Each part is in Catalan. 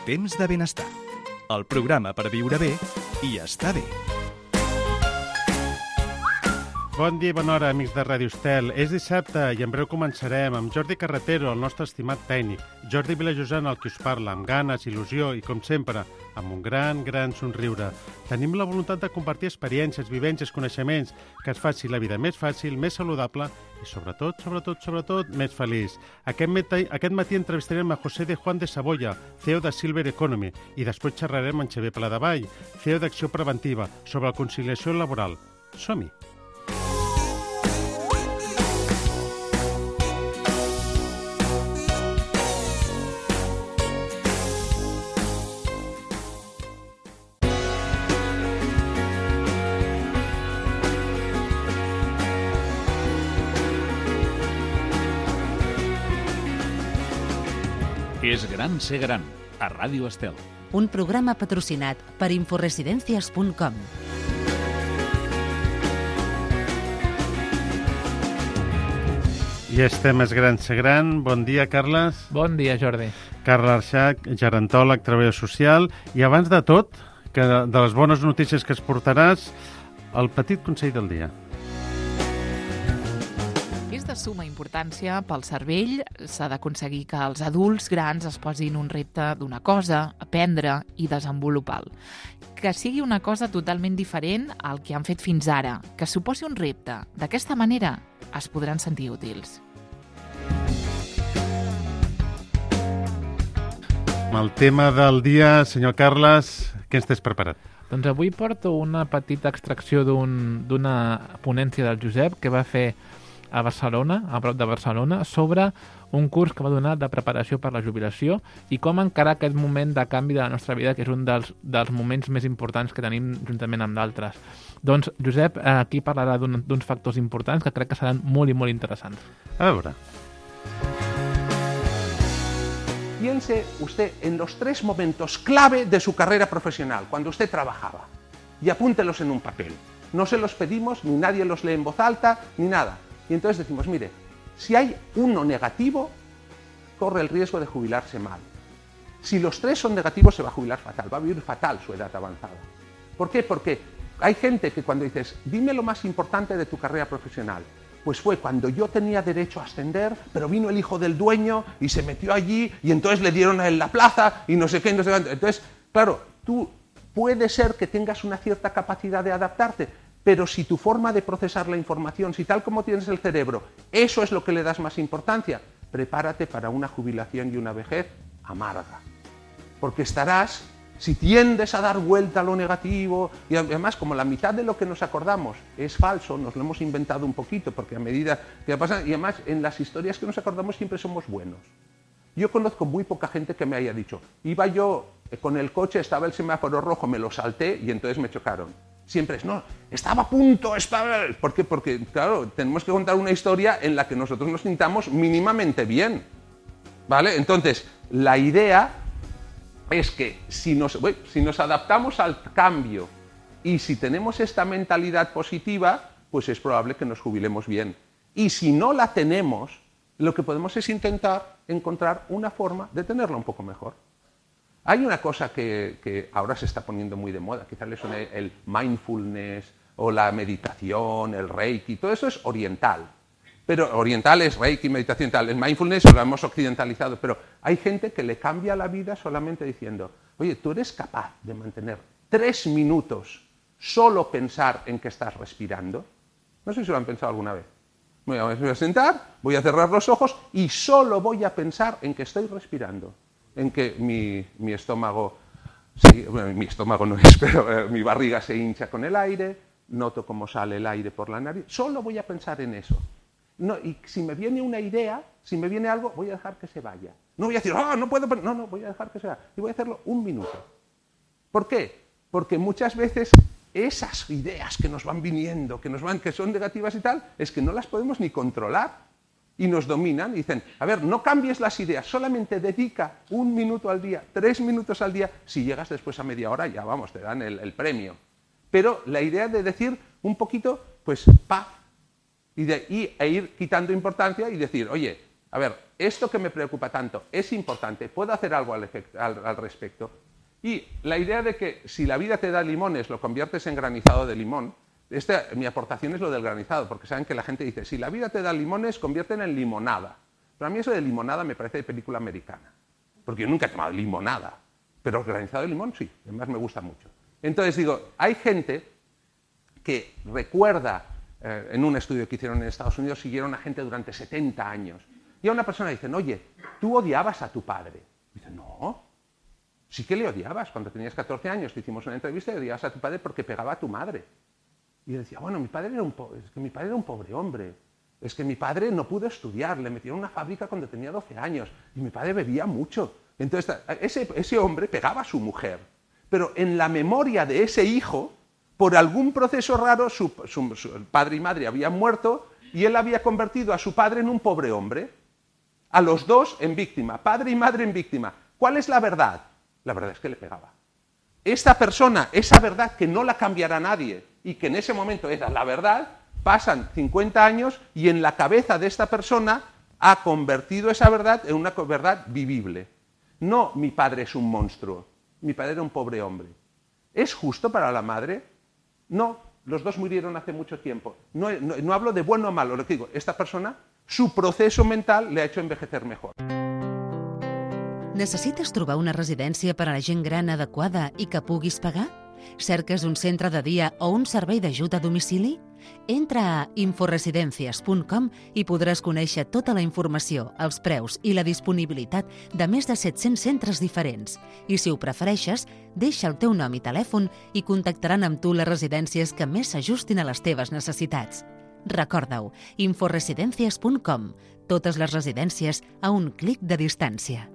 Temps de benestar. El programa per viure bé i estar bé. Bon dia i bona hora, amics de Ràdio Estel. És dissabte i en breu començarem amb Jordi Carretero, el nostre estimat tècnic, Jordi Vilajosant, el qui us parla, amb ganes, il·lusió i, com sempre, amb un gran somriure. Tenim la voluntat de compartir experiències, vivències, coneixements, que es faci la vida més fàcil, més saludable i, sobretot, més feliç. Aquest matí entrevistarem a José de Juan de Saboya, CEO de Silver Economy, i després xerrarem amb Xavier Pladevall, CEO d'Acció Preventiva, sobre la conciliació laboral. Som-hi! És gran ser gran, a Ràdio Estel. Un programa patrocinat per inforesidencias.com. I estem més gran ser gran. Bon dia, Carles. Bon dia, Jordi. Carles Arxach, gerontòleg, treballador social. I abans de tot, que de les bones notícies que es portaràs, el petit consell del dia. És de summa importància pel cervell. S'ha d'aconseguir que els adults grans es posin un repte d'una cosa, aprendre i desenvolupar-lo. Que sigui una cosa totalment diferent al que han fet fins ara, que suposi un repte. D'aquesta manera es podran sentir útils. Amb el tema del dia, senyor Carles, què ens tens preparat? Doncs avui porto una petita extracció d'una ponència del Josep que va fer a Barcelona, a prop de Barcelona, sobre un curs que va donar de preparació per la jubilació i com encarar aquest moment de canvi de la nostra vida, que és un dels moments més importants que tenim juntament amb d'altres. Doncs Josep aquí parlarà d'uns factors importants que crec que seran molt i molt interessants. A veure. Piense usted en los 3 momentos clave de su carrera profesional, cuando usted trabajaba, y apúntelos en un papel. No se los pedimos, ni nadie los lee en voz alta, ni nada. Y entonces decimos, mire, si hay uno negativo, corre el riesgo de jubilarse mal. Si los 3 son negativos, se va a jubilar fatal, va a vivir fatal su edad avanzada. ¿Por qué? Porque hay gente que cuando dices, dime lo más importante de tu carrera profesional, pues fue cuando yo tenía derecho a ascender, pero vino el hijo del dueño y se metió allí y entonces le dieron a él la plaza y no sé qué, no sé qué. Entonces, claro, tú puede ser que tengas una cierta capacidad de adaptarte, pero si tu forma de procesar la información, si tal como tienes el cerebro, eso es lo que le das más importancia, prepárate para una jubilación y una vejez amarga. Porque estarás, si tiendes a dar vuelta a lo negativo, y además como la mitad de lo que nos acordamos es falso, nos lo hemos inventado un poquito, porque a medida que pasa, y además en las historias que nos acordamos siempre somos buenos. Yo conozco muy poca gente que me haya dicho, iba yo con el coche, estaba el semáforo rojo, me lo salté y entonces me chocaron. Siempre es, no, estaba a punto, estaba... ¿Por qué? Porque, claro, tenemos que contar una historia en la que nosotros nos sintamos mínimamente bien, ¿vale? Entonces, la idea es que si nos adaptamos al cambio y si tenemos esta mentalidad positiva, pues es probable que nos jubilemos bien. Y si no la tenemos, lo que podemos es intentar encontrar una forma de tenerla un poco mejor. Hay una cosa que ahora se está poniendo muy de moda, quizás le suene el mindfulness o la meditación, el reiki, todo eso es oriental. Pero oriental es reiki, meditación, tal. El mindfulness lo hemos occidentalizado, pero hay gente que le cambia la vida solamente diciendo, oye, ¿tú eres capaz de mantener 3 minutos solo pensar en que estás respirando? No sé si lo han pensado alguna vez. Me voy a sentar, voy a cerrar los ojos y solo voy a pensar en que estoy respirando. En que mi estómago, sí, bueno, mi estómago no es, pero mi barriga se hincha con el aire, noto cómo sale el aire por la nariz, solo voy a pensar en eso. No, y si me viene una idea, si me viene algo, voy a dejar que se vaya. No voy a decir, no puedo, no, voy a dejar que se vaya. Y voy a hacerlo 1 minuto. ¿Por qué? Porque muchas veces esas ideas que nos van viniendo, que son negativas y tal, es que no las podemos ni controlar. Y nos dominan y dicen, a ver, no cambies las ideas, solamente dedica 1 minuto al día, 3 minutos al día, si llegas después a media hora ya vamos, te dan el premio. Pero la idea de decir un poquito, pues, paz, e ir quitando importancia y decir, oye, a ver, esto que me preocupa tanto es importante, puedo hacer algo al respecto. Y la idea de que si la vida te da limones, lo conviertes en granizado de limón, mi aportación es lo del granizado, porque saben que la gente dice, si la vida te da limones, convierten en limonada. Pero a mí eso de limonada me parece de película americana, porque yo nunca he tomado limonada, pero el granizado de limón sí, además me gusta mucho. Entonces digo, hay gente que recuerda, en un estudio que hicieron en Estados Unidos, siguieron a gente durante 70 años, y a una persona le dicen, oye, ¿tú odiabas a tu padre? Y dice, no, sí que le odiabas. Cuando tenías 14 años te hicimos una entrevista y odiabas a tu padre porque pegaba a tu madre. Y él decía, bueno, mi padre era un pobre hombre. Es que mi padre no pudo estudiar, le metieron en una fábrica cuando tenía 12 años y mi padre bebía mucho. Entonces, ese hombre pegaba a su mujer. Pero en la memoria de ese hijo, por algún proceso raro, su padre y madre habían muerto y él había convertido a su padre en un pobre hombre. A los dos en víctima, padre y madre en víctima. ¿Cuál es la verdad? La verdad es que le pegaba. Esta persona, esa verdad que no la cambiará nadie y que en ese momento era la verdad, pasan 50 años y en la cabeza de esta persona ha convertido esa verdad en una verdad vivible. No, mi padre es un monstruo, mi padre era un pobre hombre. ¿Es justo para la madre? No, los dos murieron hace mucho tiempo. No hablo de bueno o malo, lo que digo, esta persona, su proceso mental le ha hecho envejecer mejor. Necessites trobar una residència per a la gent gran adequada i que puguis pagar? Cerques un centre de dia o un servei d'ajut a domicili? Entra a inforesidencias.com i podràs conèixer tota la informació, els preus i la disponibilitat de més de 700 centres diferents. I si ho prefereixes, deixa el teu nom i telèfon i contactaran amb tu les residències que més s'ajustin a les teves necessitats. Recorda-ho, inforesidencias.com. Totes les residències a un clic de distància.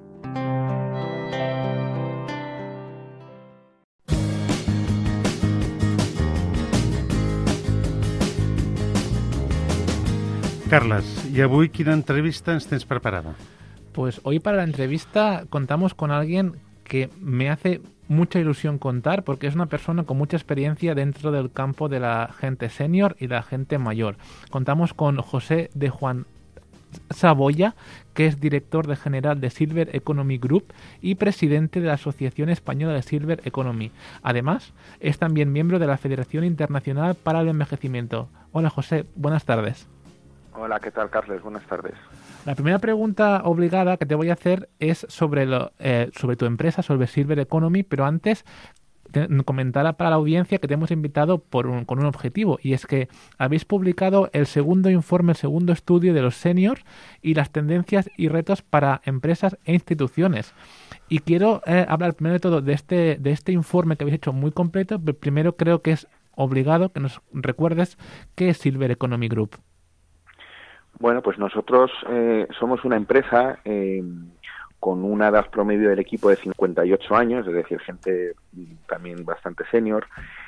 Carles, y avui quina entrevista ens tens preparada? Pues hoy para la entrevista contamos con alguien que me hace mucha ilusión contar porque es una persona con mucha experiencia dentro del campo de la gente senior y la gente mayor. Contamos con José de Juan Saboya, que es director general de Silver Economy Group y presidente de la Asociación Española de Silver Economy. Además, es también miembro de la Federación Internacional para el Envejecimiento. Hola José, buenas tardes. Hola, ¿qué tal, Carles? Buenas tardes. La primera pregunta obligada que te voy a hacer es sobre tu empresa, sobre Silver Economy, pero antes comentar para la audiencia que te hemos invitado con un objetivo, y es que habéis publicado el segundo informe, el segundo estudio de los seniors y las tendencias y retos para empresas e instituciones. Y quiero hablar primero de todo de este informe que habéis hecho muy completo, pero primero creo que es obligado que nos recuerdes qué es Silver Economy Group. Bueno, pues nosotros somos una empresa con una edad promedio del equipo de 58 años, es decir, gente también bastante senior,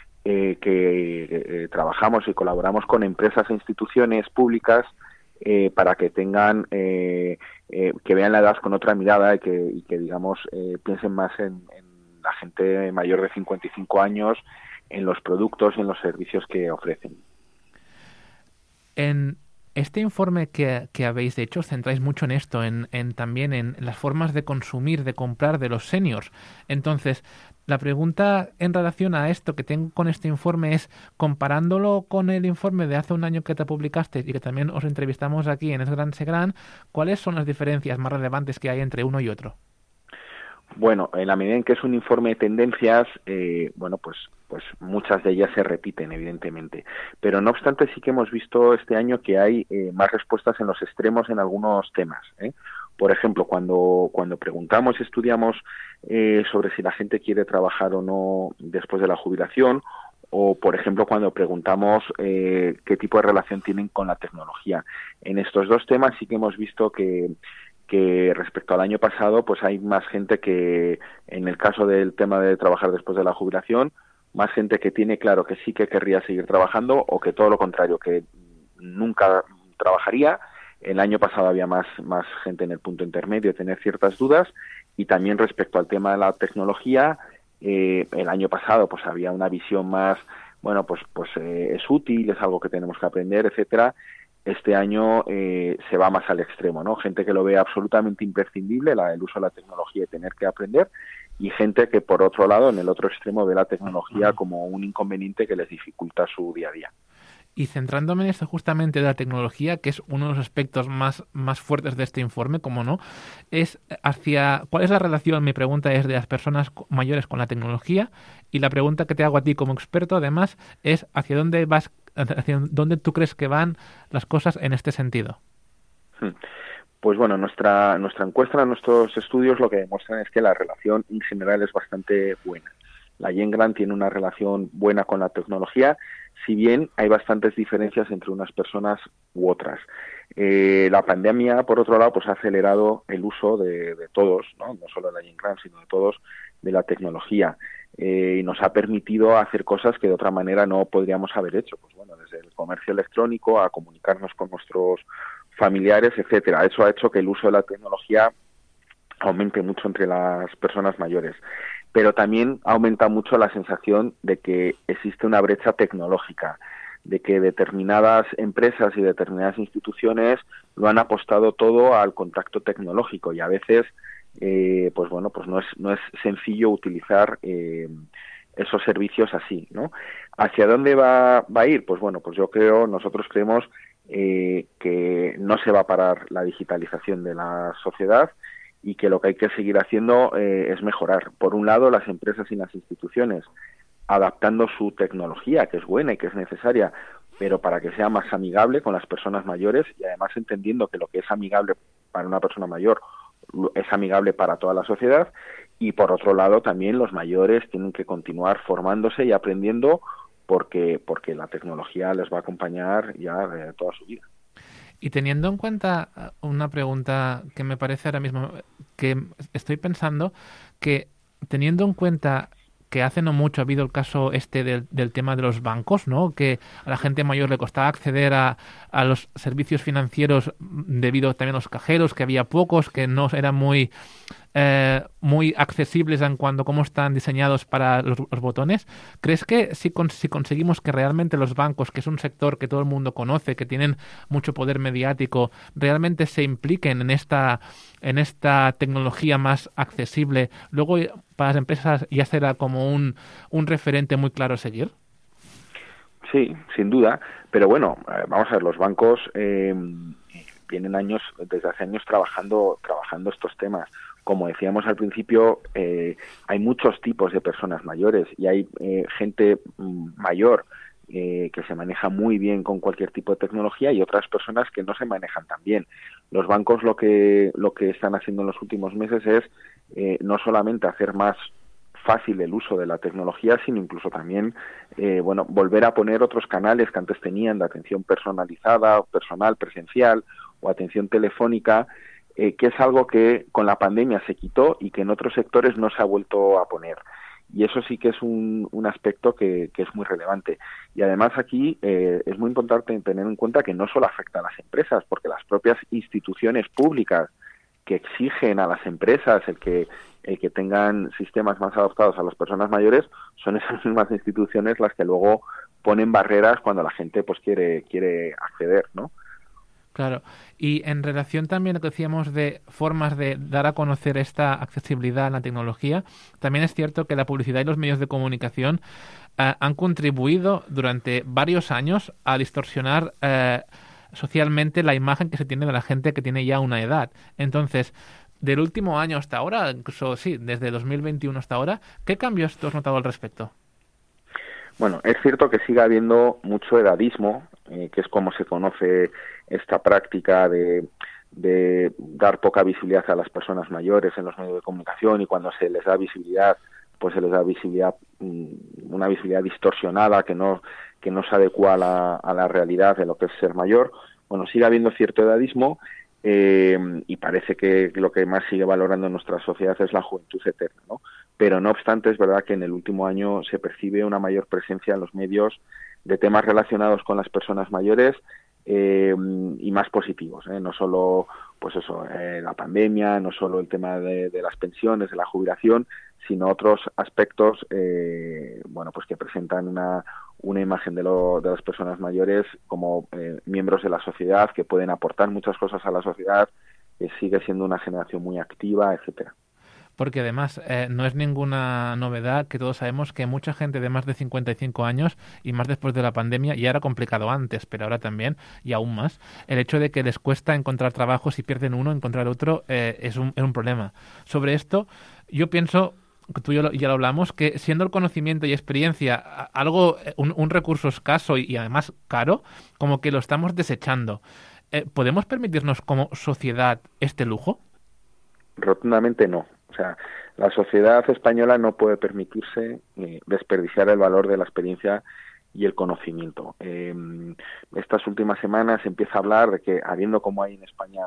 que trabajamos y colaboramos con empresas e instituciones públicas para que tengan, que vean la edad con otra mirada y que digamos, piensen más en la gente mayor de 55 años, en los productos y en los servicios que ofrecen. En este informe que habéis hecho, os centráis mucho en esto, también en las formas de consumir, de comprar de los seniors. Entonces, la pregunta en relación a esto que tengo con este informe es, comparándolo con el informe de hace un año que te publicaste y que también os entrevistamos aquí en Es Gran Se Gran, ¿cuáles son las diferencias más relevantes que hay entre uno y otro? Bueno, en la medida en que es un informe de tendencias, bueno, pues muchas de ellas se repiten, evidentemente. Pero no obstante, sí que hemos visto este año que hay más respuestas en los extremos en algunos temas, ¿eh? Por ejemplo, cuando preguntamos y estudiamos sobre si la gente quiere trabajar o no después de la jubilación, o, por ejemplo, cuando preguntamos qué tipo de relación tienen con la tecnología. En estos dos temas sí que hemos visto que respecto al año pasado, pues hay más gente que, en el caso del tema de trabajar después de la jubilación, más gente que tiene claro que sí que querría seguir trabajando o que todo lo contrario, que nunca trabajaría. El año pasado había más gente en el punto intermedio de tener ciertas dudas, y también respecto al tema de la tecnología, el año pasado pues había una visión más, bueno, pues es útil, es algo que tenemos que aprender, etcétera. este año se va más al extremo, ¿no? Gente que lo ve absolutamente imprescindible, el uso de la tecnología y tener que aprender, y gente que, por otro lado, en el otro extremo, ve la tecnología como un inconveniente que les dificulta su día a día. Y centrándome en esto justamente de la tecnología, que es uno de los aspectos más fuertes de este informe, como no, es ¿cuál es la relación? Mi pregunta es de las personas mayores con la tecnología, y la pregunta que te hago a ti como experto, además, es hacia dónde tú crees que van las cosas en este sentido. Pues bueno, nuestra encuesta, nuestros estudios lo que demuestran es que la relación en general es bastante buena. La Gent Gran tiene una relación buena con la tecnología, si bien hay bastantes diferencias entre unas personas u otras. La pandemia, por otro lado, pues ha acelerado el uso de todos, no solo de la Gent Gran, sino de todos, de la tecnología. Y nos ha permitido hacer cosas que de otra manera no podríamos haber hecho. Pues bueno, desde el comercio electrónico a comunicarnos con nuestros familiares, etcétera. Eso ha hecho que el uso de la tecnología aumente mucho entre las personas mayores. Pero también aumenta mucho la sensación de que existe una brecha tecnológica, de que determinadas empresas y determinadas instituciones lo han apostado todo al contacto tecnológico, y a veces pues bueno, pues no es sencillo utilizar esos servicios así, ¿no? ¿Hacia dónde va a ir? Pues bueno, pues nosotros creemos que no se va a parar la digitalización de la sociedad, y que lo que hay que seguir haciendo es mejorar, por un lado, las empresas y las instituciones, adaptando su tecnología, que es buena y que es necesaria, pero para que sea más amigable con las personas mayores, y además entendiendo que lo que es amigable para una persona mayor es amigable para toda la sociedad. Y por otro lado, también los mayores tienen que continuar formándose y aprendiendo, porque la tecnología les va a acompañar ya toda su vida. Y teniendo en cuenta una pregunta que me parece ahora mismo, que estoy pensando que teniendo en cuenta que hace no mucho ha habido el caso del tema de los bancos, ¿no? Que a la gente mayor le costaba acceder a los servicios financieros debido también a los cajeros, que había pocos, que no eran muy accesibles en cuanto a cómo están diseñados para los botones. ¿Crees que si conseguimos que realmente los bancos, que es un sector que todo el mundo conoce, que tienen mucho poder mediático, realmente se impliquen en esta tecnología más accesible, luego para las empresas ya será como un referente muy claro a seguir? Sí, sin duda, pero bueno, vamos a ver, los bancos vienen desde hace años trabajando estos temas. Como decíamos al principio, hay muchos tipos de personas mayores, y hay gente mayor que se maneja muy bien con cualquier tipo de tecnología, y otras personas que no se manejan tan bien. Los bancos lo que están haciendo en los últimos meses es no solamente hacer más fácil el uso de la tecnología, sino incluso también volver a poner otros canales que antes tenían de atención personalizada, personal, presencial o atención telefónica, que es algo que con la pandemia se quitó y que en otros sectores no se ha vuelto a poner. Y eso sí que es un aspecto que es muy relevante. Y además aquí es muy importante tener en cuenta que no solo afecta a las empresas, porque las propias instituciones públicas que exigen a las empresas el que tengan sistemas más adaptados a las personas mayores, son esas mismas instituciones las que luego ponen barreras cuando la gente pues quiere acceder, ¿no? Claro, y en relación también a lo que decíamos de formas de dar a conocer esta accesibilidad a la tecnología, también es cierto que la publicidad y los medios de comunicación han contribuido durante varios años a distorsionar socialmente la imagen que se tiene de la gente que tiene ya una edad. Entonces, del último año hasta ahora, incluso sí, desde 2021 hasta ahora, ¿qué cambios tú has notado al respecto? Bueno, es cierto que sigue habiendo mucho edadismo, que es como se conoce esta práctica de dar poca visibilidad a las personas mayores en los medios de comunicación, y cuando se les da visibilidad, pues se les da visibilidad, una visibilidad distorsionada que no se adecua a la realidad de lo que es ser mayor. Bueno, sigue habiendo cierto edadismo, y parece que lo que más sigue valorando en nuestra sociedad es la juventud eterna, ¿no? Pero no obstante, es verdad que en el último año se percibe una mayor presencia en los medios de temas relacionados con las personas mayores, y más positivos, no solo pues eso, la pandemia, no solo el tema de las pensiones, de la jubilación, sino otros aspectos pues que presentan una imagen de las personas mayores como miembros de la sociedad que pueden aportar muchas cosas a la sociedad, que sigue siendo una generación muy activa, etcétera. Porque además no es ninguna novedad que todos sabemos que mucha gente de más de 55 años y más después de la pandemia, ya era complicado antes, pero ahora también y aún más, el hecho de que les cuesta encontrar trabajo, si pierden uno, encontrar otro es un problema. Sobre esto, yo pienso, tú y yo ya lo hablamos, que siendo el conocimiento y experiencia algo, un recurso escaso y además caro, como que lo estamos desechando. ¿Podemos permitirnos como sociedad este lujo? Rotundamente no. O sea, la sociedad española no puede permitirse desperdiciar el valor de la experiencia y el conocimiento. Estas últimas semanas se empieza a hablar de que, habiendo como hay en España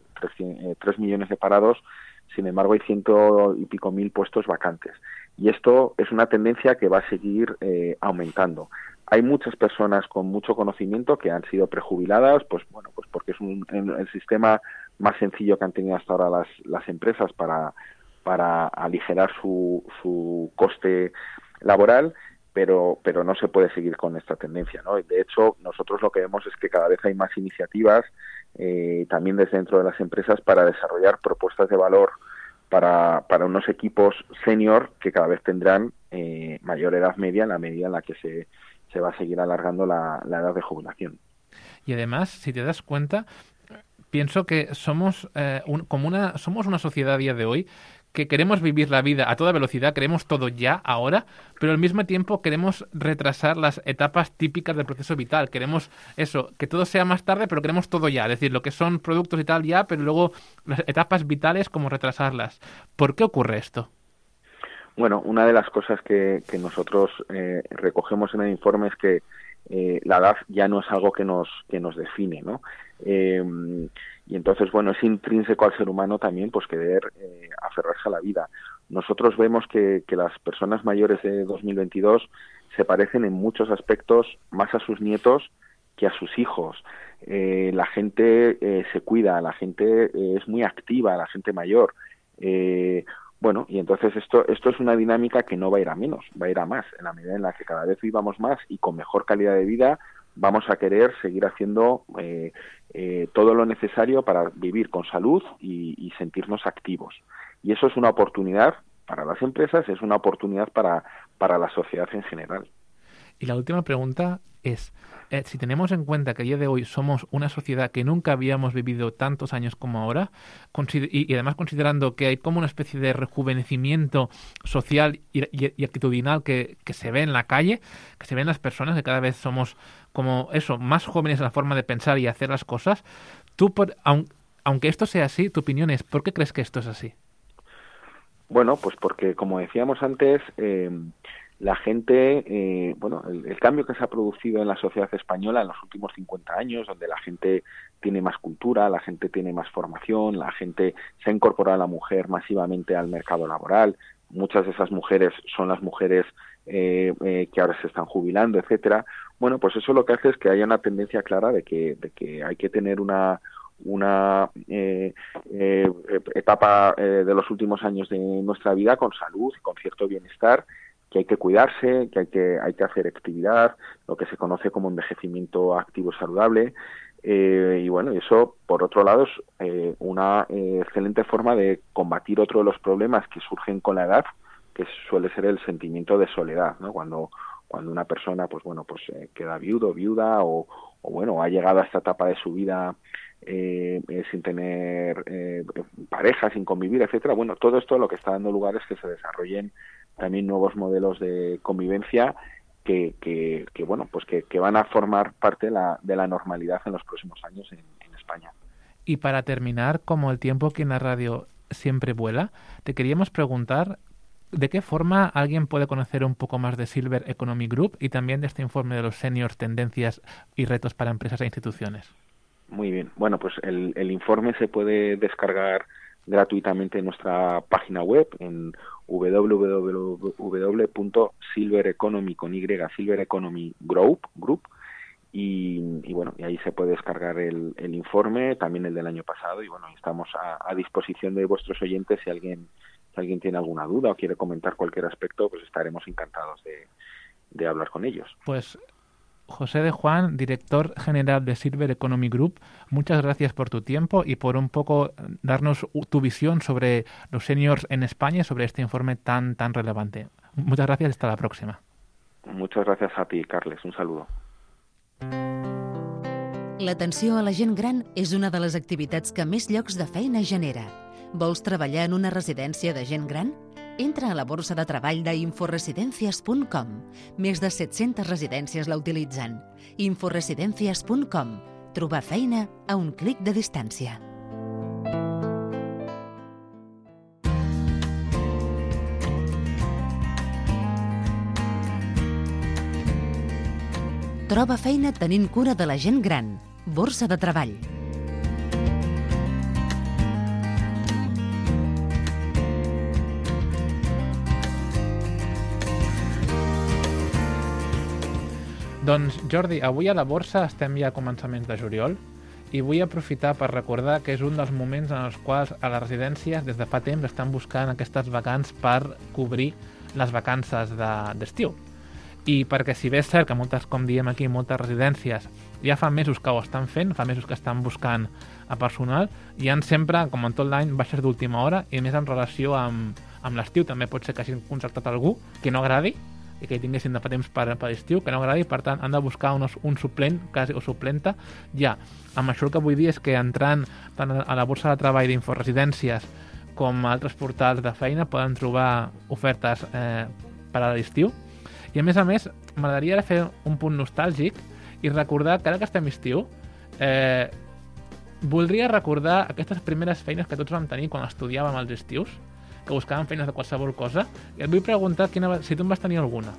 3 millones de parados, sin embargo hay 100 y pico mil puestos vacantes. Y esto es una tendencia que va a seguir aumentando. Hay muchas personas con mucho conocimiento que han sido prejubiladas, pues porque es el sistema más sencillo que han tenido hasta ahora las empresas para aligerar su coste laboral, pero no se puede seguir con esta tendencia, ¿no? De hecho, nosotros lo que vemos es que cada vez hay más iniciativas, también desde dentro de las empresas, para desarrollar propuestas de valor para unos equipos senior que cada vez tendrán mayor edad media en la medida en la que se va a seguir alargando la edad de jubilación. Y además, si te das cuenta, pienso que somos una sociedad a día de hoy que queremos vivir la vida a toda velocidad, queremos todo ya, ahora, pero al mismo tiempo queremos retrasar las etapas típicas del proceso vital. Queremos eso, que todo sea más tarde, pero queremos todo ya. Es decir, lo que son productos y tal ya, pero luego las etapas vitales, como retrasarlas. ¿Por qué ocurre esto? Bueno, una de las cosas que nosotros recogemos en el informe es que la edad ya no es algo que nos define, ¿no? Y entonces, bueno, es intrínseco al ser humano también pues querer aferrarse a la vida. Nosotros vemos que las personas mayores de 2022 se parecen en muchos aspectos más a sus nietos que a sus hijos. La gente se cuida, la gente es muy activa, la gente mayor. Bueno, y entonces esto es una dinámica que no va a ir a menos, va a ir a más. En la medida en la que cada vez vivamos más y con mejor calidad de vida, vamos a querer seguir haciendo todo lo necesario para vivir con salud y sentirnos activos. Y eso es una oportunidad para las empresas, es una oportunidad para la sociedad en general. Y la última pregunta es, si tenemos en cuenta que a día de hoy somos una sociedad que nunca habíamos vivido tantos años como ahora, y además considerando que hay como una especie de rejuvenecimiento social y actitudinal que se ve en la calle, que se ve en las personas, que cada vez somos como eso, más jóvenes en la forma de pensar y hacer las cosas, tú, aunque esto sea así, tu opinión es, ¿por qué crees que esto es así? Bueno, pues porque, como decíamos antes, la gente, el cambio que se ha producido en la sociedad española en los últimos 50 años, donde la gente tiene más cultura, la gente tiene más formación, la gente se ha incorporado a la mujer masivamente al mercado laboral, muchas de esas mujeres son las mujeres que ahora se están jubilando, etcétera. Bueno, pues eso lo que hace es que haya una tendencia clara de que hay que tener una etapa de los últimos años de nuestra vida con salud y con cierto bienestar, que hay que cuidarse, que hay que hacer actividad, lo que se conoce como envejecimiento activo saludable, y bueno, eso por otro lado es una excelente forma de combatir otro de los problemas que surgen con la edad, que suele ser el sentimiento de soledad, ¿no? Cuando una persona queda viudo, viuda o ha llegado a esta etapa de su vida sin tener pareja, sin convivir, etcétera. Bueno, todo esto lo que está dando lugar es que se desarrollen también nuevos modelos de convivencia que van a formar parte de la normalidad en los próximos años en España. Y para terminar, como el tiempo aquí en la radio siempre vuela, te queríamos preguntar ¿de qué forma alguien puede conocer un poco más de Silver Economy Group y también de este informe de los seniors, tendencias y retos para empresas e instituciones? Muy bien. Bueno, pues el informe se puede descargar gratuitamente en nuestra página web en www.silvereconomy.group y ahí se puede descargar el informe, también el del año pasado, y bueno, estamos a disposición de vuestros oyentes si alguien tiene alguna duda o quiere comentar cualquier aspecto, pues estaremos encantados de hablar con ellos. Pues José de Juan, director general de Silver Economy Group, muchas gracias por tu tiempo y por un poco darnos tu visión sobre los seniors en España, sobre este informe tan relevante. Muchas gracias y hasta la próxima. Muchas gracias a ti, Carles. Un saludo. L'atenció a la gent gran és una de les activitats que més llocs de feina genera. Vols treballar en una residència de gent gran? Entra a la borsa de treball d'inforesidencias.com. Més de 700 residències la utilitzen. Inforesidencias.com. Trobar feina a un clic de distància. Troba feina tenint cura de la gent gran. Borsa de treball. Doncs, Jordi, avui a la borsa estem ja a començaments de juliol i vull aprofitar per recordar que és un dels moments en els quals a les residències des de fa temps estan buscant aquestes vacants per cobrir les vacances d'estiu. I perquè si bé és cert que moltes, com diem aquí, moltes residències ja fa mesos que ho estan fent, fa mesos que estan buscant a personal, hi ha sempre, com en tot l'any, baixes d'última hora i més en relació amb l'estiu. També pot ser que hagin contractat algú que no agradi i que hi tinguessin de fa temps per l'estiu, que no agradi, per tant han de buscar un suplent, quasi, o suplenta ja. Amb això el que vull dir és que entrant tant a la borsa de treball d'Inforesidències com a altres portals de feina poden trobar ofertes per a l'estiu. I a més, m'agradaria fer un punt nostàlgic i recordar que ara que estem estiu, voldria recordar aquestes primeres feines que tots vam tenir quan estudiàvem als estius, que buscàvem feines de qualsevol cosa, i et vull preguntar si tu en vas tenir alguna.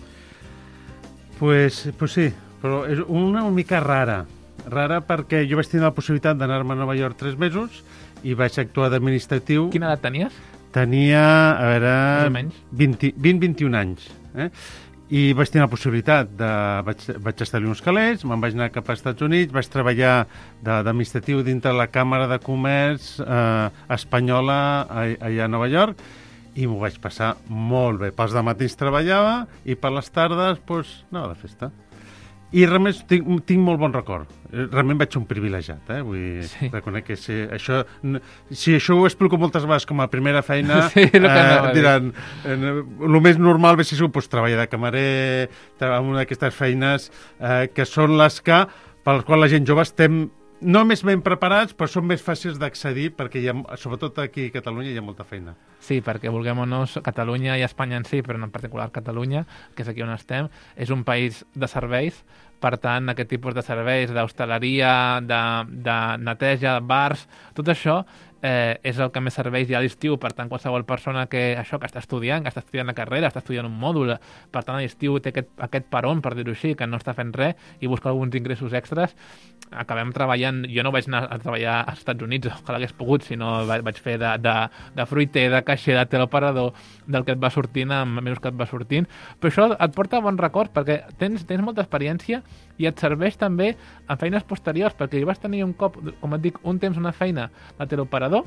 Pues sí, però és una mica rara perquè jo vaig tenir la possibilitat d'anar-me a Nova York 3 mesos i vaig actuar d'administratiu. Quina edat tenies? Tenia, a veure, més o menys 20-21 anys. I vaig tenir la possibilitat vaig establir uns calés, me'n vaig anar cap als Estats Units, vaig treballar d'administratiu dintre la Càmera de Comerç espanyola allà a Nova York i m'ho vaig passar molt bé. Pels dematins treballava i per les tardes anava de festa. I realment tinc molt bon record. Realment vaig ser un privilegiat, vull reconec que si això ho explico moltes vegades com a primera feina, diran, el més normal hauria sigut treballar de camarer, treballar en una d'aquestes feines que són les que, per les quals la gent jove estem no més ben preparats, però són més fàcils d'accedir perquè, sobretot aquí a Catalunya, hi ha molta feina. Sí, perquè vulguem o no, Catalunya i Espanya en si, però en particular Catalunya, que és aquí on estem, és un país de serveis. Per tant, aquest tipus de serveis, d'hostaleria, de neteja, de bars, tot això és el que més serveis hi ha a l'estiu. Per tant, qualsevol persona que està estudiant, la carrera, està estudiant un mòdul, per tant, a l'estiu té aquest peron, per dir-ho així, que no està fent res i busca alguns ingressos extras, acabem treballant. Jo no vaig anar a treballar als Estats Units, ojalà hagués pogut, sinó vaig fer de fruiter, de caixer, de teleoperador, del que et va sortint, amb mesos que et va sortint. Però això et porta bons records, perquè tens molta experiència i et serveix també en feines posteriors, perquè jo vaig tenir un cop, com et dic, un temps una feina de teleoperador,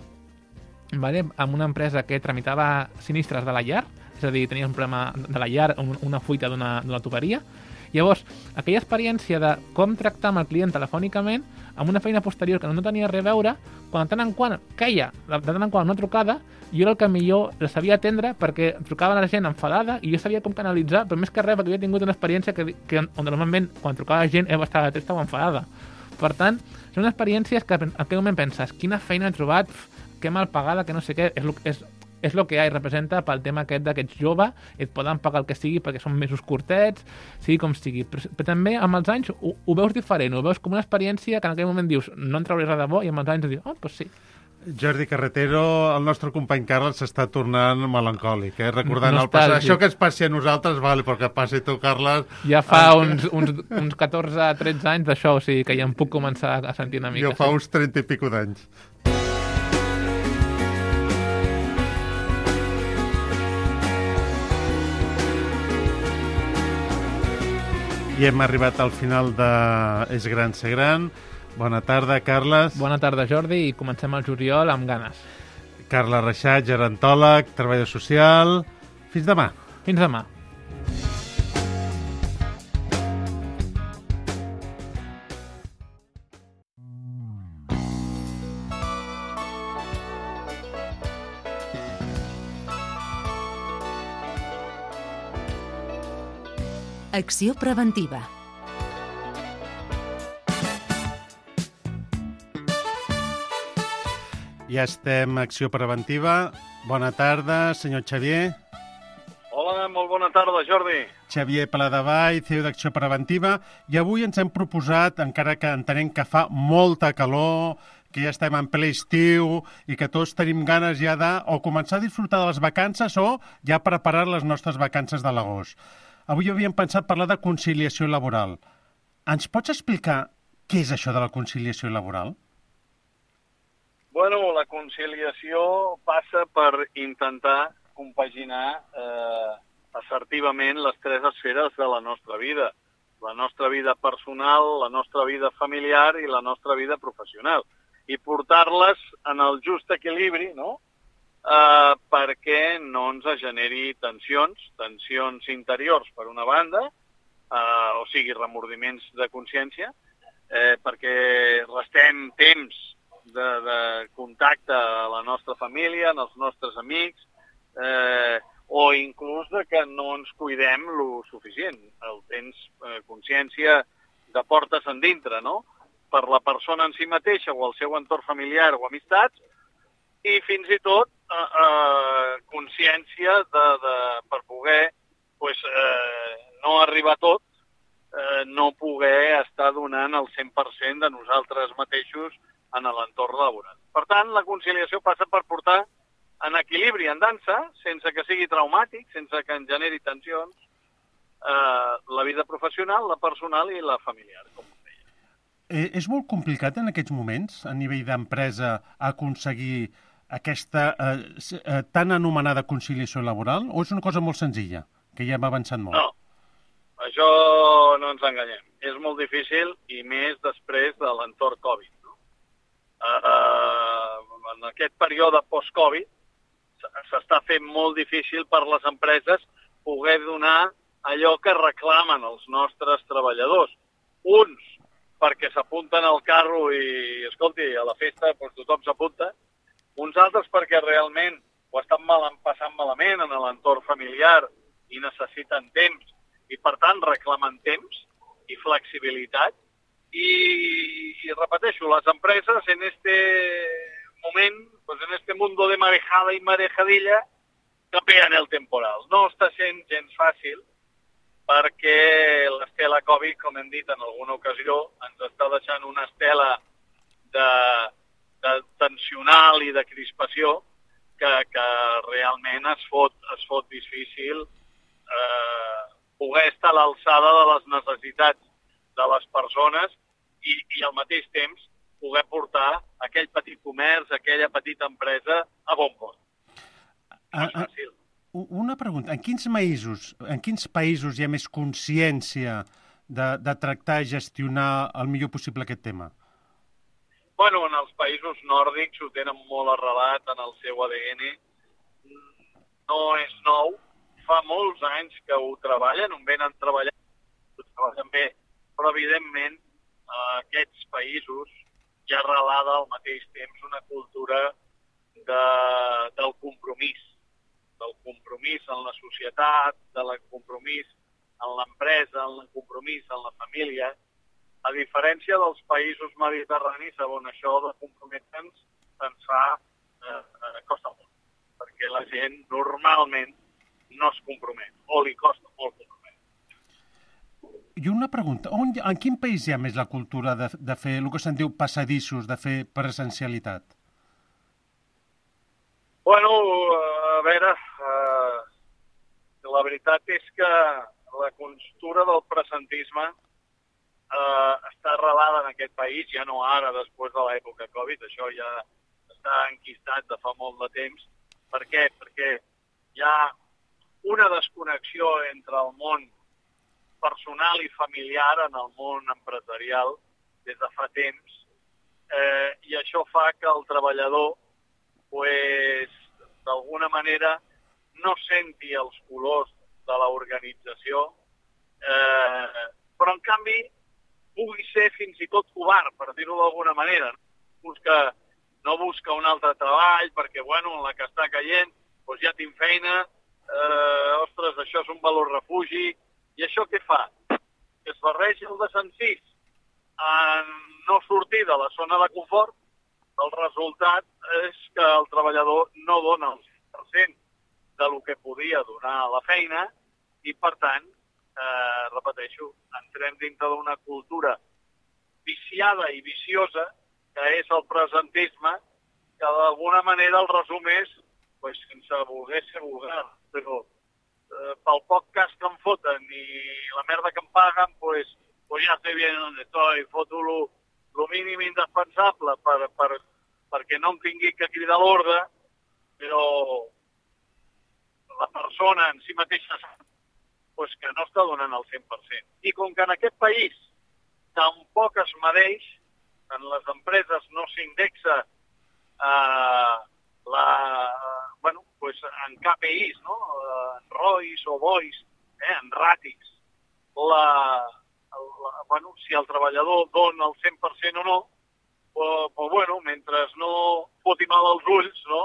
amb una empresa que tramitava sinistres de la llar, és a dir, tenies un problema de la llar, una fuita d'una tuberia. Llavors, aquella experiència de com tractar amb el client telefònicament, amb una feina posterior que no tenia res a veure, quan de tant en quant queia, de tant en quant una trucada, jo era el que millor la sabia atendre perquè trucava la gent enfadada i jo sabia com canalitzar, però més que res perquè havia tingut una experiència que on normalment quan trucava la gent estava trista o enfadada. Per tant, són experiències que en aquell moment penses, quina feina he trobat, que mal pagada, que no sé què, és el que hi ha i representa pel tema aquest que ets jove, et poden pagar el que sigui perquè són mesos curtets, sigui com sigui. Però també amb els anys ho veus diferent, ho veus com una experiència que en aquell moment dius no en trauré res de bo i amb els anys dius, doncs sí. Jordi Carretero, el nostre company Carles s'està tornant melancòlic, recordant el passat. Això que ens passi a nosaltres, vale, però que passi tu, Carles... Ja fa uns 14-13 anys d'això, o sigui que ja em puc començar a sentir una mica. Jo fa uns 30 i pico d'anys. I hem arribat al final de És gran ser gran. Bona tarda, Carles. Bona tarda, Jordi, i comencem el juliol amb ganes. Carles Reixat, gerontòleg, treballador social. Fins demà. Fins demà. Acció preventiva. Ja estem a Acció Preventiva. Bona tarda, senyor Xavier. Hola, molt bona tarda, Jordi. Xavier Paladevall, CEO d'Acció Preventiva. I avui ens hem proposat, encara que entenem que fa molta calor, que ja estem en ple estiu i que tots tenim ganes ja de o començar a disfrutar de les vacances o ja preparar les nostres vacances de l'agost. Avui havíem pensat parlar de conciliació laboral. Ens pots explicar què és això de la conciliació laboral? Bueno, la conciliació passa per intentar compaginar assertivament les tres esferes de la nostra vida. La nostra vida personal, la nostra vida familiar i la nostra vida professional. I portar-les en el just equilibri, no?, perquè no ens generi tensions interiors per una banda, o sigui, remordiments de consciència, perquè restem temps de contacte a la nostra família, amb els nostres amics, o inclús de que no ens cuidem lo suficient. El tens consciència de portes endintre, no?, per la persona en si mateixa o el seu entorn familiar o amistats, i fins i tot consciència per poder no arribar a tot, no poder estar donant el 100% de nosaltres mateixos en l'entorn laboral. Per tant, la conciliació passa per portar en equilibri, en dansa, sense que sigui traumàtic, sense que en generi tensions, la vida professional, la personal i la familiar, com us deia. És molt complicat en aquests moments, a nivell d'empresa, aconseguir aquesta tan anomenada conciliació laboral, o és una cosa molt senzilla, que ja hem avançat molt? No, això no ens enganyem. És molt difícil i més després de l'entorn Covid. No? En aquest període post-Covid s'està fent molt difícil per les empreses poder donar allò que reclamen els nostres treballadors. Uns perquè s'apunten al carro i, escolti, a la festa tothom s'apunta, uns altres perquè realment ho estan passant malament en l'entorn familiar i necessiten temps i, per tant, reclamen temps i flexibilitat. Y repeteixo, las empresas en este moment, en este mundo de marejada y marejadilla, capean el temporal. No està sent gens fàcil perquè l'estela Covid, com hem dit en alguna ocasió, ens està deixant una estela de tensional i de crispació que realment es fot difícil poder estar a l'alçada de les necessitats de les persones i al mateix temps poder portar aquell petit comerç, aquella petita empresa a bon port. No és fàcil. Una pregunta, en quins països hi ha més consciència de tractar i gestionar el millor possible aquest tema? Bueno, en els països nòrdics ho tenen molt arrelat en el seu ADN. No és nou, fa molts anys que ho treballen, ho treballen bé, però evidentment a aquests països hi ha arrelada al mateix temps una cultura del compromís en la societat, del compromís en l'empresa, el compromís en la família. A diferència dels països mediterranis, on això de comprometre'ns ens costa molt, perquè la gent normalment no es compromet, o li costa molt comprometre. I una pregunta, en quin país hi ha més la cultura de fer el que se'n diu passadissos, de fer presencialitat? Bueno, a veure, la veritat és que la cultura del presentisme està arrelada en aquest país, ja no ara, després de l'època Covid, això ja està enquistat de fa molt de temps. Per què? Perquè hi ha una desconnexió entre el món personal i familiar en el món empresarial des de fa temps, i això fa que el treballador d'alguna manera no senti els colors de l'organització, però en canvi pugui ser fins i tot covard, per dir-ho d'alguna manera. No busca un altre treball perquè, en la que està caient, ja tinc feina, ostres, això és un valor refugi, I això què fa? Que es barregi el desencís en no sortir de la zona de confort. El resultat és que el treballador no dona el 100% del que podia donar a la feina i, per tant, repeteixo, entrem dintre d'una cultura viciada i viciosa, que és el presentisme, que d'alguna manera el resum és, pues, sense voler ser vulgar, però pel poc cas que em foten i la merda que em paguen, pues ja sé bien on estoy, foto lo mínim indispensable perquè no em tingui que cridar l'ordre, però la persona en si mateixa pues que no està donant el 100%. I com que en aquest país tampoc es medeix, en les empreses no s'indexa en KPIs, no? En ROIs o BOIs, en ràtics, si el treballador dona el 100% o no, mentre no foti mal els ulls, no?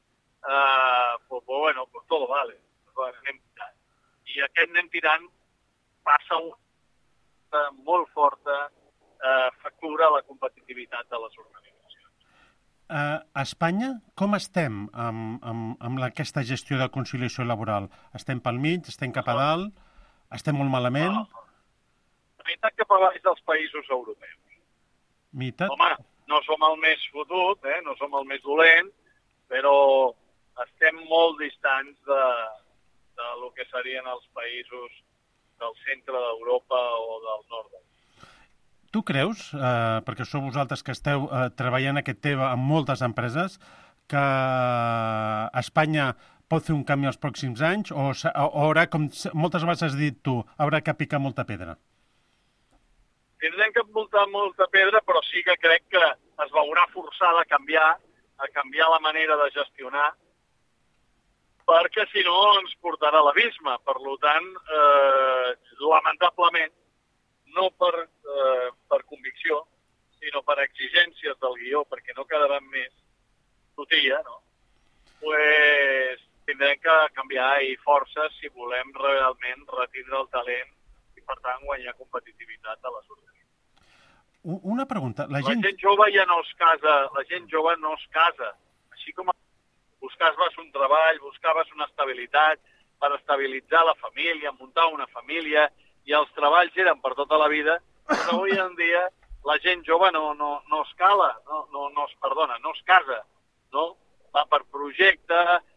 Todo vale. Anem tirant. I aquest anem tirant passa una molt forta factura a la competitivitat de les organitzacions. A Espanya, com estem amb aquesta gestió de conciliació laboral? Estem pel mig, estem cap a dalt, estem molt malament? La meitat cap a baix dels països europeus. Meitat? Home, no som el més fotut, no som el més dolent, però estem molt distants de lo que serien els països del centre d'Europa o del nord d'Europa. Tu creus, perquè sou vosaltres que esteu treballant aquest tema amb moltes empreses, que Espanya pot fer un canvi els pròxims anys o haurà, com moltes vegades has dit tu, haurà que picar molta pedra? Tindrem que multar molta pedra, però sí que crec que es veurà forçada a canviar la manera de gestionar, perquè si no ens portarà a l'abisme. Per tant, lamentablement, no per convicció, sinó per exigències del guió, perquè no quedaran més tutilla, no? Pues tindrem que canviar i forces si volem realment retindre el talent i, per tant, guanyar competitivitat a les organitzacions. Una pregunta. La gent jove ja no es casa, la gent jove no es casa. Així com buscaves un treball, buscaves una estabilitat per estabilitzar la família, muntar una família, i els treballs eren per tota la vida, però avui en dia la gent jove no es cala, no es casa, no? Va per projecte,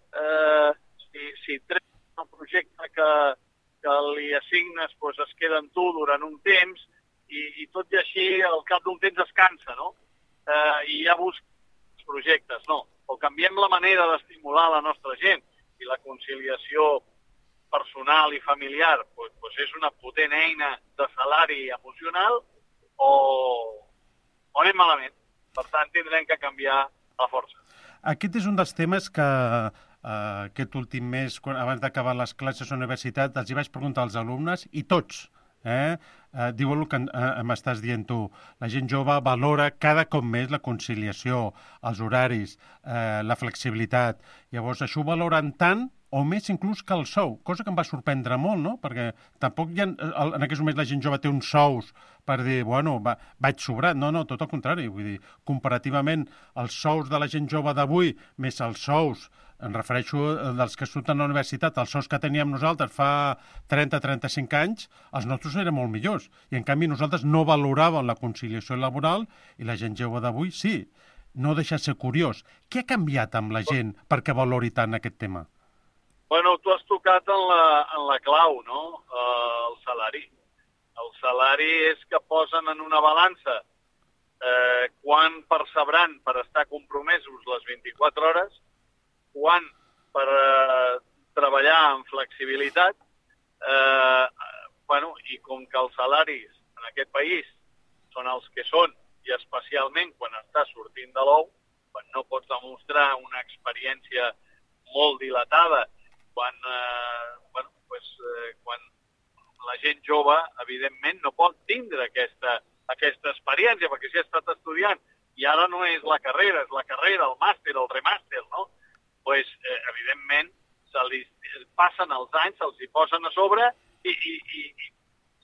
si trets un projecte que li assignes, doncs es queda amb tu durant un temps, i tot i així al cap d'un temps es cansa, no? I ja busca projectes, no. O canviem la manera d'estimular la nostra gent, i la conciliació personal i familiar doncs és una potent eina de salari emocional, o anem malament. Per tant, tindrem que canviar a força. Aquest és un dels temes que aquest últim mes, abans d'acabar les classes a la universitat, els hi vaig preguntar als alumnes, i tots diuen el que m'estàs dient tu. La gent jove valora cada cop més la conciliació, els horaris, la flexibilitat. Llavors, això ho valoren tant o més inclús que el sou, cosa que em va sorprendre molt, no? Perquè tampoc en aquests moments la gent jove té uns sous per dir, vaig sobrat. No, tot el contrari. Vull dir, comparativament, els sous de la gent jove d'avui, més els sous, em refereixo dels que surten a la universitat, els sous que teníem nosaltres fa 30-35 anys, els nostres eren molt millors. I, en canvi, nosaltres no valoràvem la conciliació laboral i la gent jove d'avui sí. No deixa de ser curiós. Què ha canviat amb la gent perquè valori tant aquest tema? Bueno, tu has tocat en la clau, no? El salari. El salari és que posen en una balança quan percebran per estar compromesos les 24 hores, quan per treballar amb flexibilitat, i com que els salaris en aquest país són els que són, i especialment quan estàs sortint de l'ou, quan no pots demostrar una experiència molt dilatada, quan la gent jove, evidentment, no pot tindre aquesta experiència, perquè si ha estat estudiant i ara no és la carrera, el màster, el remàster, no? Pues, evidentment, passen els anys, se'ls hi posen a sobre i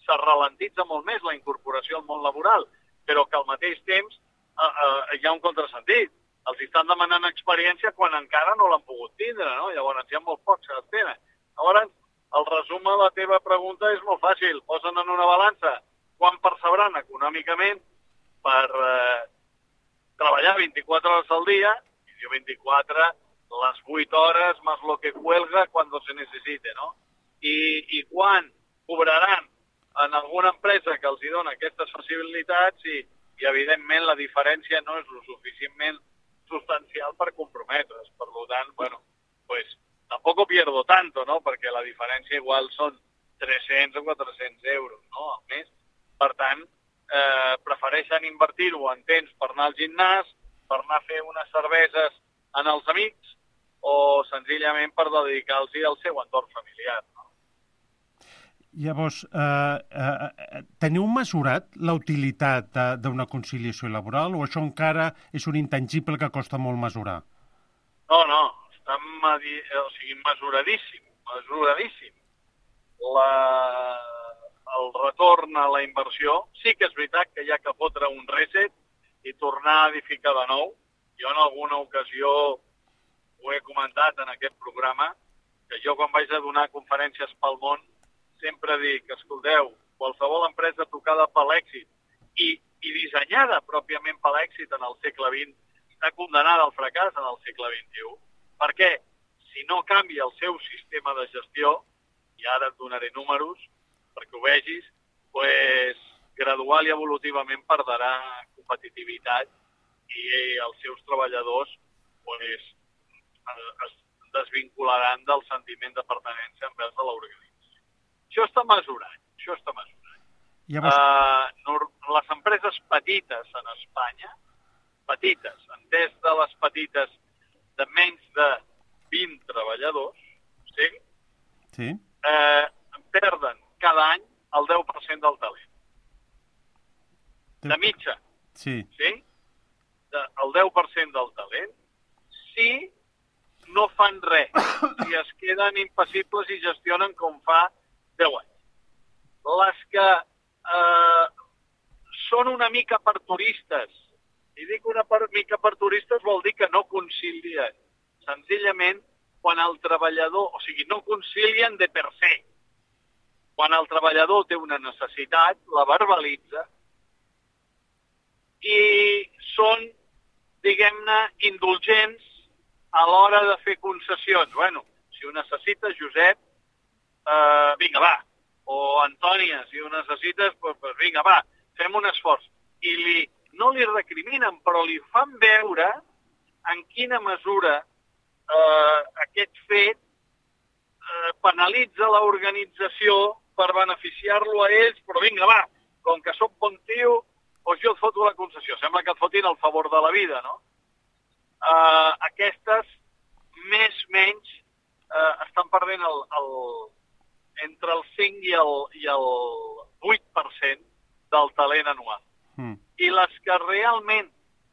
se ralentitza molt més la incorporació al món laboral, però que al mateix temps hi ha un contrasentit. Els estan demanant experiència quan encara no l'han pogut tindre, no? Llavors hi ha molt pocs que les tenen. Llavors, el resum de la teva pregunta és molt fàcil. Posen en una balança quan percebran econòmicament per treballar 24 hores al dia, i diu 24, les 8 hores més lo que cuelga cuando se necesite, no? I quan cobraran en alguna empresa que els hi dona aquestes facilitats i evidentment la diferència no és lo suficientment substancial per comprometre's. Per tant, bueno, pues tampoco pierdo tanto, ¿no? Perquè la diferència igual són 300 o 400 euros, no?, al mes. Per tant, prefereixen invertir-ho en temps per anar al gimnàs, per anar a fer unes cerveses en els amics o senzillament per dedicar-los al seu entorn familiar, no? Llavors, teniu mesurat la utilitat d'una conciliació laboral o això encara és un intangible que costa molt mesurar? No, està mesuradíssim. El retorn a la inversió, sí que és veritat que hi ha que fotre un reset i tornar a edificar de nou. Jo en alguna ocasió ho he comentat en aquest programa, que jo quan vaig a donar conferències pel món sempre dic, escolteu, qualsevol empresa tocada per l'èxit i dissenyada pròpiament per l'èxit en el segle XX està condenada al fracàs en el segle XXI, perquè si no canvia el seu sistema de gestió, i ara et donaré números perquè ho vegis, pues, gradual i evolutivament perdrà competitivitat i els seus treballadors pues, es desvincularan del sentiment de pertinença envers de l'organització. Això està mesurat. Les empreses petites en Espanya, petites, entès de les petites de menys de 20 treballadors, sí? Perden cada any el 10% del talent. De mitja. Sí? El 10% del talent, si no fan res, si es queden impassibles i gestionen com fa 10 anys. Les que són una mica per turistes, i dic una mica per turistes vol dir que no concilien. Senzillament, quan el treballador, o sigui, no concilien de per se. Quan el treballador té una necessitat, la verbalitza i són, diguem-ne, indulgents a l'hora de fer concessions. Bueno, si ho necessites, Josep, vinga, va. O Antònia, si ho necessites, doncs vinga, va, fem un esforç. I no li recriminen, però li fan veure en quina mesura aquest fet penalitza l'organització per beneficiar-lo a ells, però vinga, va, com que soc bon tio, doncs jo et foto la concessió. Sembla que et fotin el favor de la vida, no? Aquestes, més o menys, estan perdent entre el 5 i el 8% del talent anual. I les que realment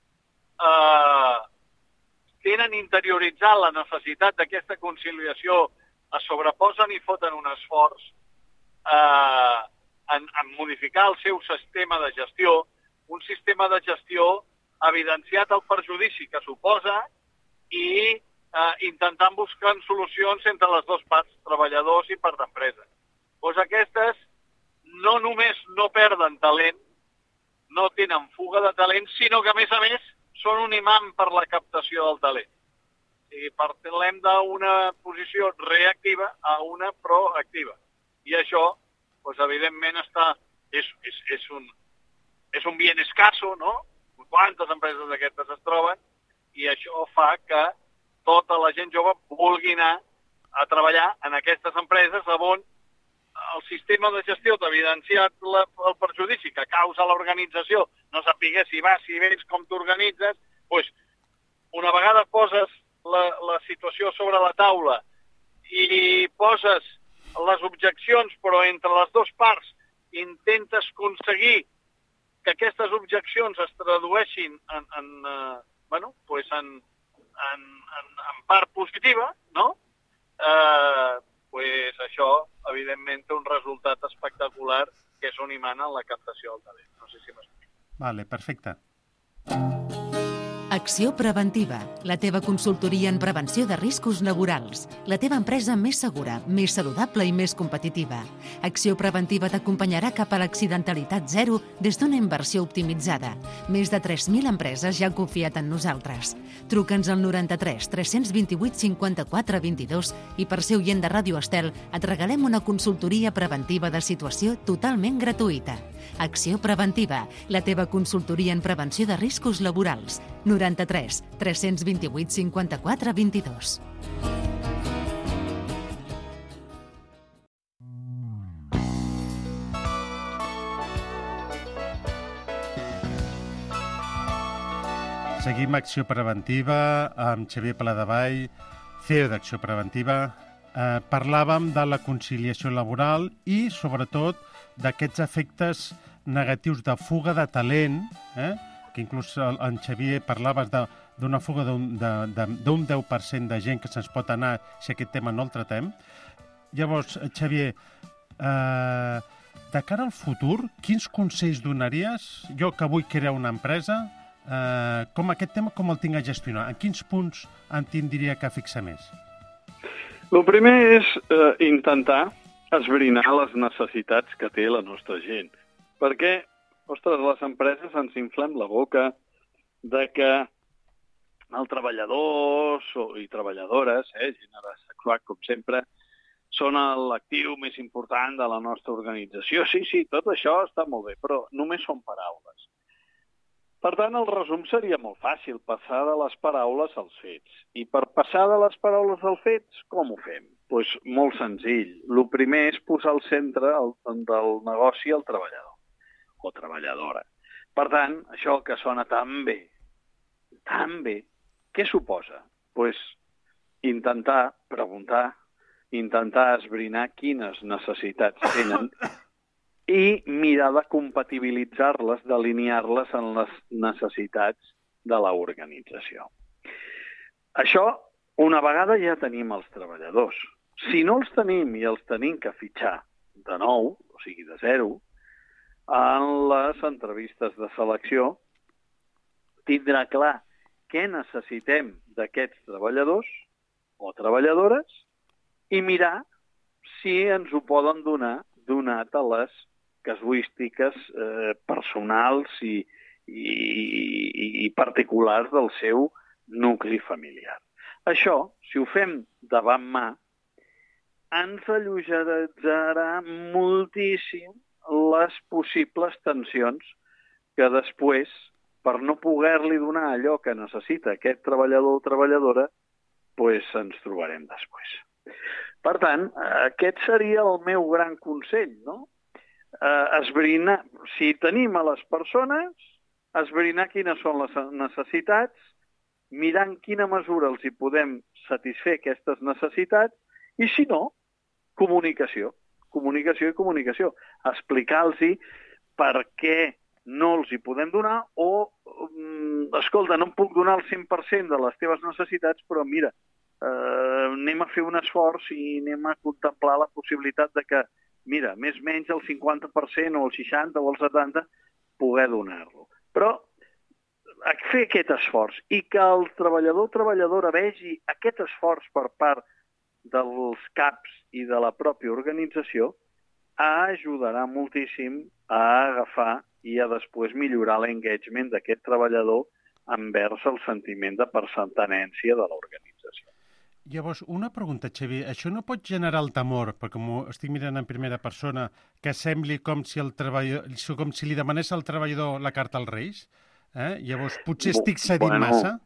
tenen interioritzat la necessitat d'aquesta conciliació, es sobreposen i foten un esforç en modificar el seu sistema de gestió, un sistema de gestió evidenciat el perjudici que suposa i intentant buscar solucions entre les dues parts, treballadors i part d'empresa. Doncs aquestes no només no perden talent, no tenen fuga de talent, sinó que, a més, són un imant per la captació del talent. O sigui, parlem d'una posició reactiva a una proactiva. I això, doncs, evidentment, és un bien escaso, no? Quantes empreses d'aquestes es troben, i això fa que tota la gent jove vulgui anar a treballar en aquestes empreses on el sistema de gestió t'ha evidenciat el perjudici que causa l'organització, no sapigués si vas, si vens, com t'organitzes, doncs una vegada poses la situació sobre la taula i poses les objeccions, però entre les dues parts intentes aconseguir que aquestes objeccions es tradueixin en part positiva, no? Pues això, evidentment, té un resultat espectacular que és un imant en la captació del talent. No sé si m'explico. Vale, perfecte. Acció Preventiva, la teva consultoria en prevenció de riscos laborals. La teva empresa més segura, més saludable i més competitiva. Acció Preventiva t'acompanyarà cap a l'accidentalitat zero des d'una inversió optimitzada. Més de 3.000 empreses ja han confiat en nosaltres. Truca'ns al 93 328 54 22 i per ser oient de Ràdio Estel et regalem una consultoria preventiva de situació totalment gratuïta. Acció Preventiva, la teva consultoria en prevenció de riscos laborals. 93 328 54 22. Seguim Acció Preventiva amb Xavier Paladevall, CEO d'Acció Preventiva. Parlàvem de la conciliació laboral i, sobretot, d'aquests efectes negatius de fuga de talent, que inclús en Xavier parlaves d'una fuga d'un 10% de gent que se'ns pot anar si aquest tema no el tratem. Llavors, Xavier, de cara al futur, quins consells donaries? Jo que vull crear una empresa, com aquest tema com el tinc a gestionar? En quins punts en tindria que fixar més? El primer és intentar esbrinar les necessitats que té la nostra gent. Perquè, ostres, les empreses ens inflem la boca de que els treballadors i treballadores, gènere sexual, com sempre, són l'actiu més important de la nostra organització. Sí, tot això està molt bé, però només són paraules. Per tant, el resum seria molt fàcil, passar de les paraules als fets. I per passar de les paraules als fets, com ho fem? Doncs molt senzill. El primer és posar al centre del negoci el treballador o treballadora. Per tant, això que sona tan bé, què suposa? Doncs intentar preguntar, intentar esbrinar quines necessitats tenen i mirar de compatibilitzar-les, d'alinear-les en les necessitats de l'organització. Això, una vegada ja tenim els treballadors. Si no els tenim i els tenim que fitxar de nou, o sigui de zero, en les entrevistes de selecció tindrà clar què necessitem d'aquests treballadors o treballadores i mirar si ens ho poden donar donat a les casuístiques personals i particulars del seu nucli familiar. Això, si ho fem davant mà, ens alleugerarà moltíssim les possibles tensions que després, per no poder-li donar allò que necessita aquest treballador o treballadora, doncs ens trobarem després. Per tant, aquest seria el meu gran consell, no? Esbrinar, si tenim a les persones, esbrinar quines són les necessitats, mirar en quina mesura els hi podem satisfer aquestes necessitats i, si no, comunicació. Comunicació i comunicació. Explicar-los per què no els hi podem donar o, escolta, no em puc donar el 100% de les teves necessitats, però mira, anem a fer un esforç i anem a contemplar la possibilitat de que, mira, més o menys el 50% o el 60% o el 70% poder donar-lo. Però fer aquest esforç i que el treballador o treballadora vegi aquest esforç per part dels caps i de la pròpia organització ajudarà moltíssim a agafar i a després millorar l'engagement d'aquest treballador envers el sentiment de pertinença de l'organització. Llavors, una pregunta, Xavier. Això no pot generar el temor, perquè com ho estic mirant en primera persona, que sembli com si li demanés al treballador la carta als Reis? Llavors, potser estic cedint massa?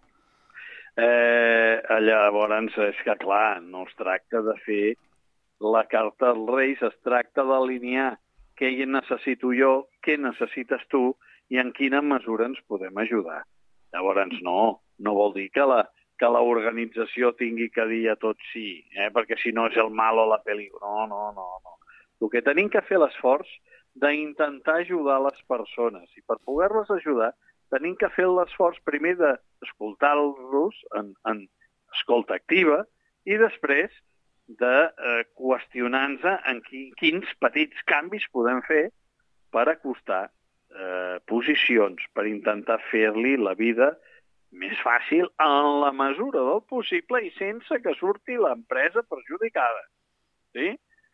Llavors, és que, clar, no es tracta de fer la carta als Reis, es tracta d'alinear què necessito jo, què necessites tu i en quina mesura ens podem ajudar. Llavors, no vol dir que l'organització tingui que dir a tot sí, perquè si no és el mal o la pel·lícula. No. El que tenim que fer l'esforç d'intentar ajudar les persones i per poder-les ajudar tenim que fer l'esforç primer d'escoltar-los en escolta activa i després de qüestionar-nos en quins petits canvis podem fer per acostar posicions, per intentar fer-li la vida més fàcil en la mesura del possible i sense que surti l'empresa perjudicada. Sí?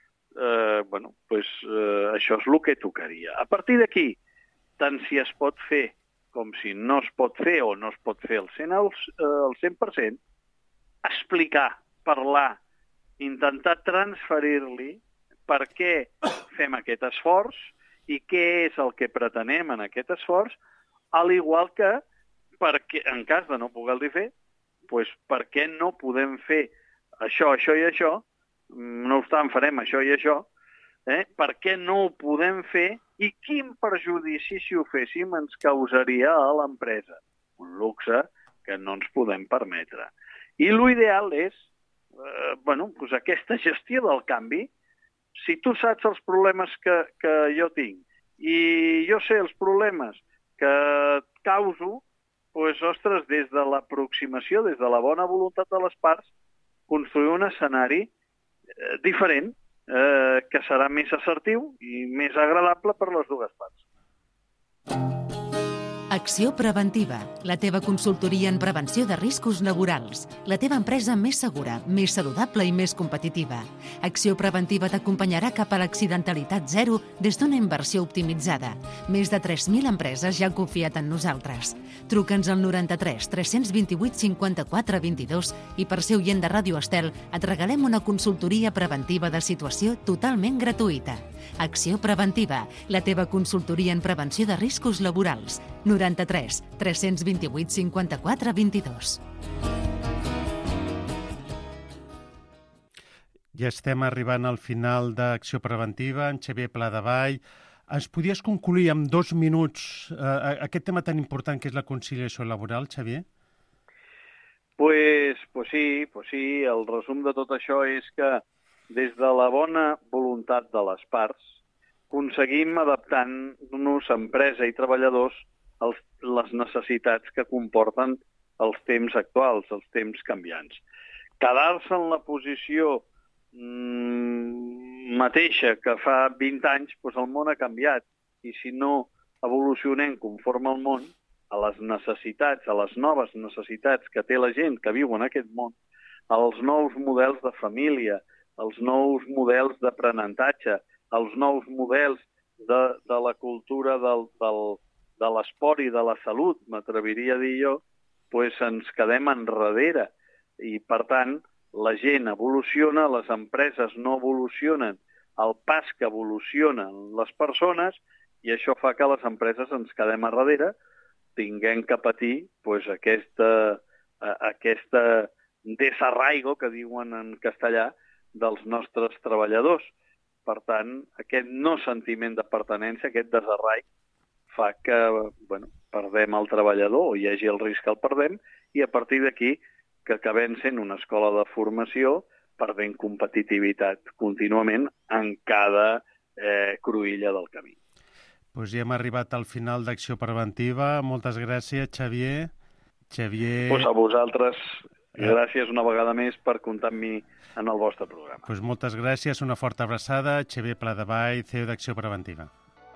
Això és el que tocaria. A partir d'aquí, tant si es pot fer com si no es pot fer o no es pot fer al 100%, explicar, parlar, intentar transferir-li per què fem aquest esforç i què és el que pretenem en aquest esforç, al igual que, perquè, en cas de no poder-li fer, doncs per què no podem fer això, això i això, no obstant farem això i això, per què no ho podem fer i quin perjudici si ho féssim ens causaria a l'empresa. Un luxe que no ens podem permetre. I l'ideal és aquesta gestió del canvi. Si tu saps els problemes que jo tinc i jo sé els problemes que causo, doncs, ostres, des de l'aproximació, des de la bona voluntat de les parts, construir un escenari diferent, que serà més assertiu i més agradable per les dues parts. Acció Preventiva, la teva consultoria en prevenció de riscos laborals. La teva empresa més segura, més saludable i més competitiva. Acció Preventiva t'acompanyarà cap a l'accidentalitat zero des d'una inversió optimitzada. Més de 3.000 empreses ja han confiat en nosaltres. Truca'ns al 93 328 54 22 i per ser oient de Ràdio Estel et regalem una consultoria preventiva de situació totalment gratuïta. Acció Preventiva, la teva consultoria en prevenció de riscos laborals. 93 328 54 22. Ja estem arribant al final d'Acció Preventiva. En Xavier Pladevall, ens podies concluir en 2 minuts aquest tema tan important que és la conciliació laboral, Xavier? Pues sí. El resum de tot això és que des de la bona voluntat de les parts aconseguim adaptant-nos empresa i treballadors les necessitats que comporten els temps actuals, els temps canviants. Quedar-se en la posició mateixa que fa 20 anys, doncs el món ha canviat i si no evolucionem conforme al món, a les necessitats, a les noves necessitats que té la gent que viu en aquest món, als nous models de família, els nous models d'aprenentatge, els nous models de la cultura de l'esport i de la salut, m'atreviria a dir jo, doncs ens quedem enrere. I, per tant, la gent evoluciona, les empreses no evolucionen al pas que evolucionen les persones i això fa que les empreses ens quedem enrere, tinguem que patir doncs, aquesta desarraigo, que diuen en castellà, dels nostres treballadors. Per tant, aquest no sentiment de pertinença, aquest desarraig, fa que perdem el treballador o hi hagi el risc que el perdem i a partir d'aquí que acabem sent una escola de formació perdent competitivitat contínuament en cada cruïlla del camí. Doncs ja hem arribat al final d'Acció Preventiva. Moltes gràcies, Xavier. Doncs a vosaltres, gràcies una vegada més per comptar amb mi en el vostre programa. Doncs moltes gràcies, una forta abraçada. Xavier Pladevall, CEO d'Acció Preventiva.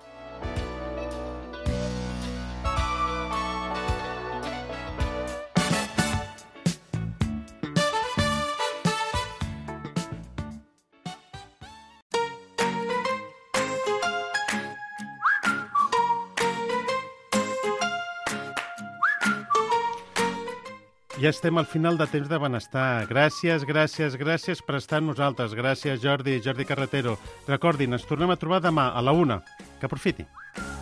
Ja estem al final de Temps de Benestar. Gràcies per estar amb nosaltres. Gràcies, Jordi Carretero. Recordin, ens tornem a trobar demà a la 1. Que aprofiti.